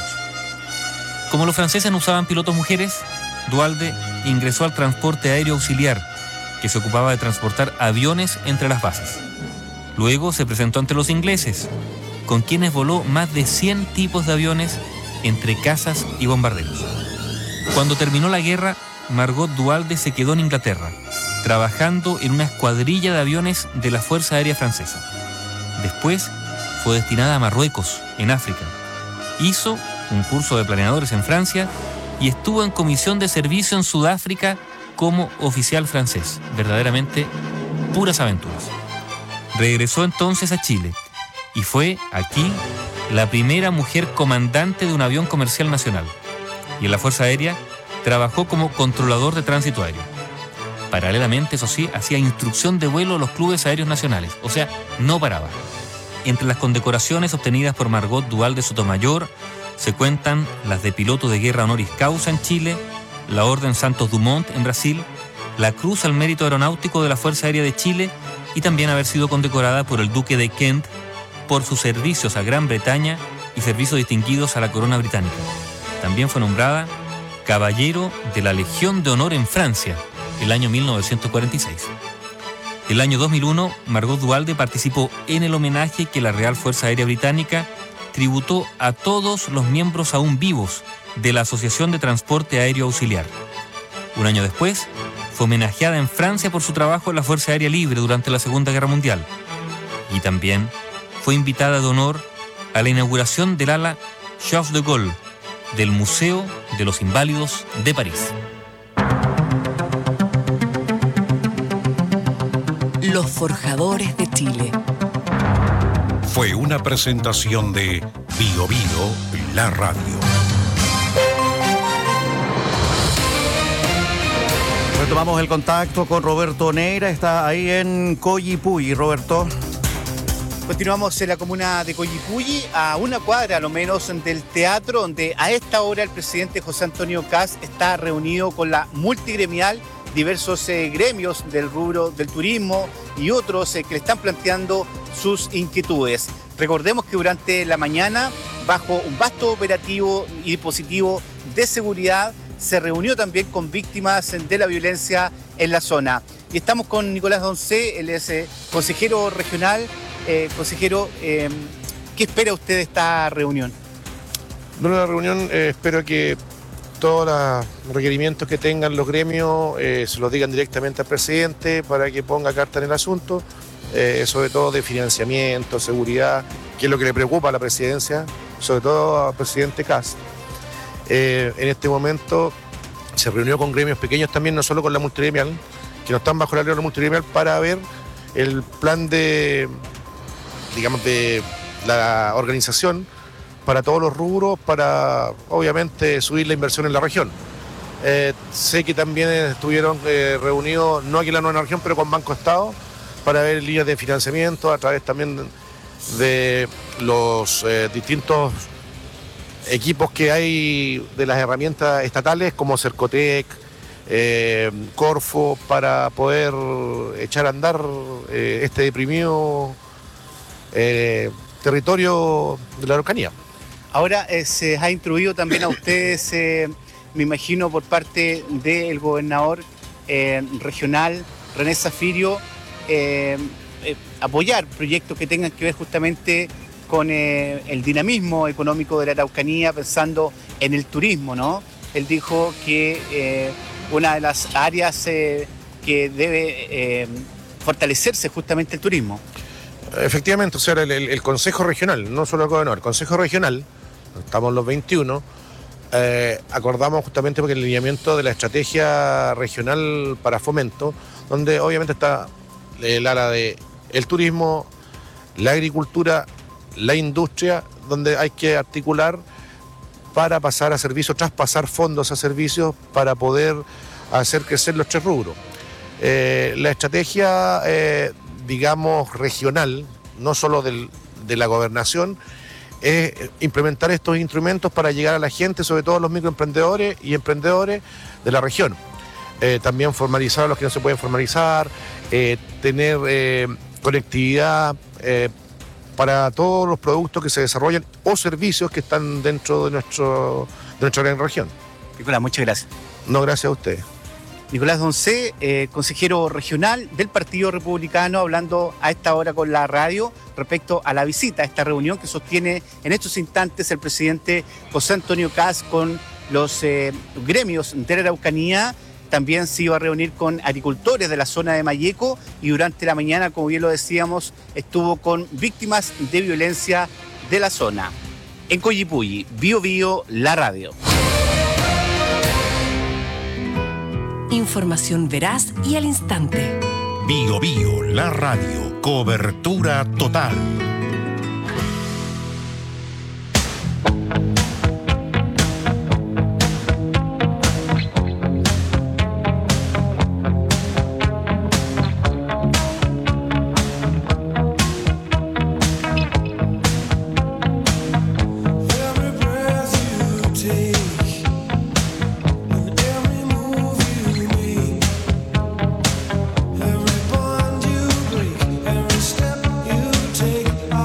Como los franceses no usaban pilotos mujeres, Duhalde ingresó al transporte aéreo auxiliar, que se ocupaba de transportar aviones entre las bases. Luego se presentó ante los ingleses, con quienes voló más de cien tipos de aviones entre cazas y bombarderos. Cuando terminó la guerra, Margot Duhalde se quedó en Inglaterra, trabajando en una escuadrilla de aviones de la Fuerza Aérea Francesa. Después fue destinada a Marruecos, en África. Hizo un curso de planeadores en Francia y estuvo en comisión de servicio en Sudáfrica como oficial francés. Verdaderamente puras aventuras. Regresó entonces a Chile y fue aquí la primera mujer comandante de un avión comercial nacional. Y en la Fuerza Aérea trabajó como controlador de tránsito aéreo. Paralelamente, eso sí, hacía instrucción de vuelo a los clubes aéreos nacionales, o sea, no paraba. Entre las condecoraciones obtenidas por Margot Duhalde Sotomayor se cuentan las de piloto de guerra honoris causa en Chile, la Orden Santos Dumont en Brasil, la Cruz al Mérito Aeronáutico de la Fuerza Aérea de Chile y también haber sido condecorada por el Duque de Kent por sus servicios a Gran Bretaña y servicios distinguidos a la Corona Británica. También fue nombrada Caballero de la Legión de Honor en Francia, el año mil novecientos cuarenta y seis. El año dos mil uno, Margot Duhalde participó en el homenaje que la Real Fuerza Aérea Británica tributó a todos los miembros aún vivos de la Asociación de Transporte Aéreo Auxiliar. Un año después, fue homenajeada en Francia por su trabajo en la Fuerza Aérea Libre durante la Segunda Guerra Mundial. Y también fue invitada de honor a la inauguración del ala Charles de Gaulle del Museo de los Inválidos de París. Los Forjadores de Chile. Fue una presentación de Bio Bio, la radio. Retomamos el contacto con Roberto Neira, está ahí en Coyipulli. Roberto. Continuamos en la comuna de Coyipulli, a una cuadra a lo menos del teatro, donde a esta hora el presidente José Antonio Kast está reunido con la multigremial, diversos eh, gremios del rubro del turismo y otros eh, que le están planteando sus inquietudes. Recordemos que durante la mañana, bajo un vasto operativo y dispositivo de seguridad, se reunió también con víctimas de la violencia en la zona. Y estamos con Nicolás Doncé, él es eh, consejero regional. Eh, consejero, eh, ¿qué espera usted de esta reunión? Bueno, la reunión eh, espero que todos los requerimientos que tengan los gremios eh, se los digan directamente al presidente para que ponga carta en el asunto, eh, sobre todo de financiamiento, seguridad, que es lo que le preocupa a la presidencia, sobre todo al presidente Kast. Eh, en este momento se reunió con gremios pequeños también, no solo con la multigremial, que no están bajo la ley de la multigremial, para ver el plan de, digamos, de la organización para todos los rubros, para obviamente subir la inversión en la región. Eh, sé que también estuvieron eh, reunidos, no aquí en la nueva región, pero con Banco Estado, para ver líneas de financiamiento a través también de los eh, distintos equipos que hay de las herramientas estatales como Cercotec, eh, Corfo, para poder echar a andar eh, este deprimido eh, territorio de la Araucanía. Ahora eh, se ha instruido también a ustedes, eh, me imagino por parte del gobernador, eh, regional, René Zafirio, eh, eh, apoyar proyectos que tengan que ver justamente con eh, el dinamismo económico de la Araucanía, pensando en el turismo, ¿no? Él dijo que eh, una de las áreas eh, que debe eh, fortalecerse es justamente el turismo. Efectivamente, o sea, el, el, el Consejo Regional, no solo el gobernador, el Consejo Regional, estamos los veintiuno, eh, acordamos justamente porque el lineamiento de la estrategia regional para fomento, donde obviamente está el área de el turismo, la agricultura, la industria, donde hay que articular para pasar a servicios, traspasar fondos a servicios para poder hacer crecer los tres rubros. Eh, la estrategia, eh, digamos, regional, no solo del, de la gobernación, es implementar estos instrumentos para llegar a la gente, sobre todo a los microemprendedores y emprendedores de la región. Eh, también formalizar a los que no se pueden formalizar, eh, tener eh, conectividad eh, para todos los productos que se desarrollan o servicios que están dentro de, nuestro, de nuestra gran región. Nicolás, muchas gracias. No, gracias a ustedes. Nicolás Doncé, eh, consejero regional del Partido Republicano, hablando a esta hora con la radio respecto a la visita, a esta reunión que sostiene en estos instantes el presidente José Antonio Kast con los eh, gremios de la Araucanía. También se iba a reunir con agricultores de la zona de Mayeco y durante la mañana, como bien lo decíamos, estuvo con víctimas de violencia de la zona. En Coyipulli, Bio Bio, la radio. Información veraz y al instante. Bio Bio, la radio. Cobertura total. Every bond you break, every step you take.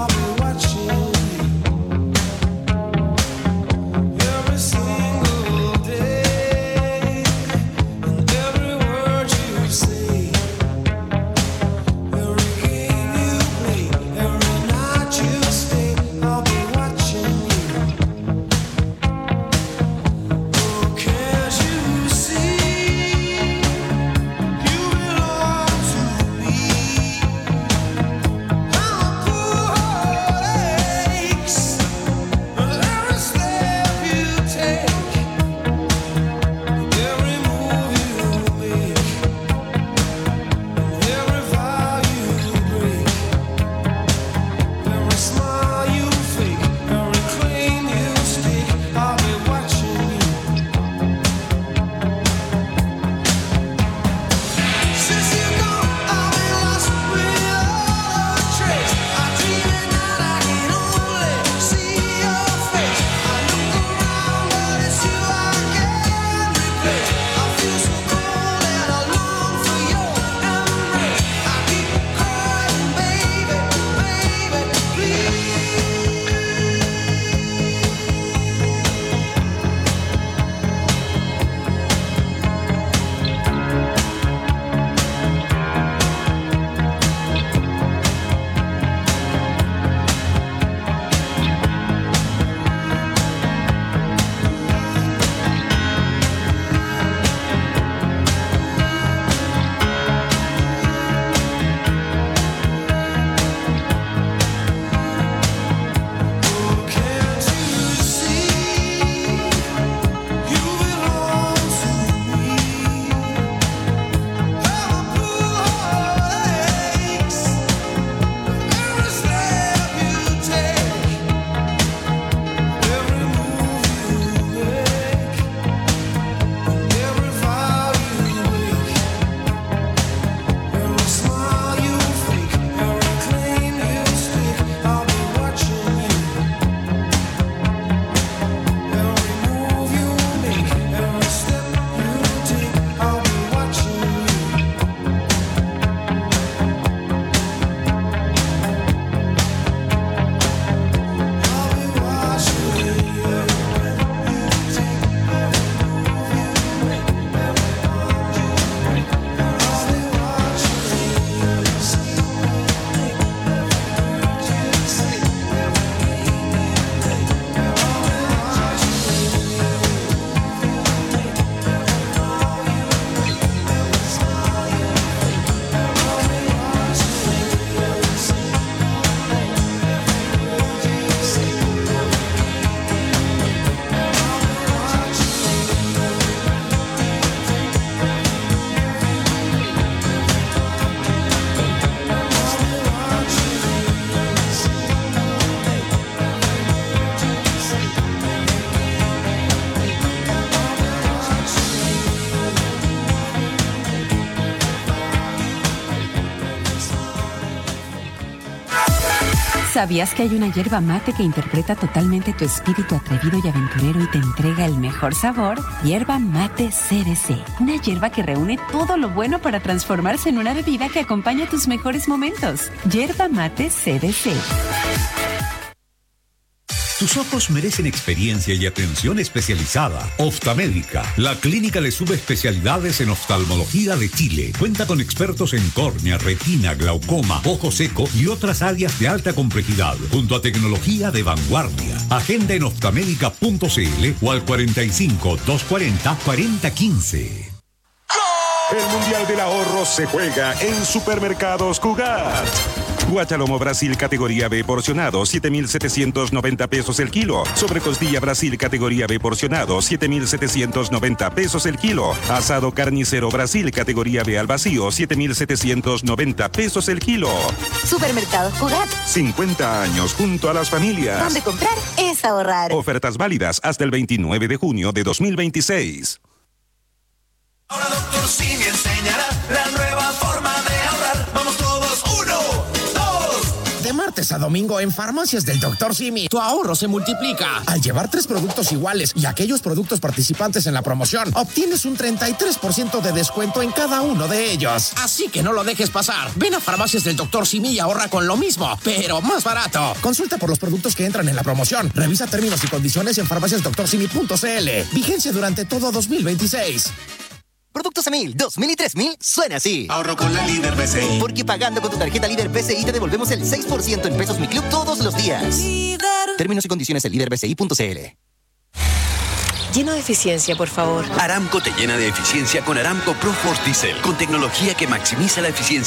¿Sabías que hay una hierba mate que interpreta totalmente tu espíritu atrevido y aventurero y te entrega el mejor sabor? Hierba mate C D C. Una hierba que reúne todo lo bueno para transformarse en una bebida que acompaña tus mejores momentos. Hierba mate C D C. Tus ojos merecen experiencia y atención especializada. Oftamédica, la clínica de subespecialidades en oftalmología de Chile. Cuenta con expertos en córnea, retina, glaucoma, ojo seco y otras áreas de alta complejidad, junto a tecnología de vanguardia. Agenda en oftamédica punto c l o al cuarenta y cinco, doscientos cuarenta, cuarenta quince. El Mundial del Ahorro se juega en Supermercados Cugat. Guachalomo Brasil categoría B porcionado, siete mil setecientos noventa pesos el kilo. Sobrecostilla Brasil categoría B porcionado, siete mil setecientos noventa pesos el kilo. Asado carnicero Brasil categoría B al vacío, siete mil setecientos noventa pesos el kilo. Supermercados Cugat. cincuenta años junto a las familias. Donde comprar es ahorrar. Ofertas válidas hasta el veintinueve de junio de dos mil veintiséis. Ahora Doctor Simi enseñará la nueva forma de ahorrar. Vamos todos, uno, dos. De martes a domingo en Farmacias del Doctor Simi, tu ahorro se multiplica. Al llevar tres productos iguales y aquellos productos participantes en la promoción, obtienes un treinta y tres por ciento de descuento en cada uno de ellos. Así que no lo dejes pasar. Ven a Farmacias del Doctor Simi y ahorra con lo mismo, pero más barato. Consulta por los productos que entran en la promoción. Revisa términos y condiciones en farmacias doctor simi punto c l. Vigencia durante todo dos mil veintiséis. Productos Emil dos mil y tres mil suena así. Ahorro con la Líder B C I. Porque pagando con tu tarjeta Líder B C I te devolvemos el seis por ciento en pesos Mi Club todos los días. Líder. Términos y condiciones en líder b c i punto c l. Lleno de eficiencia, por favor. Aramco te llena de eficiencia con Aramco Pro Force Diesel, con tecnología que maximiza la eficiencia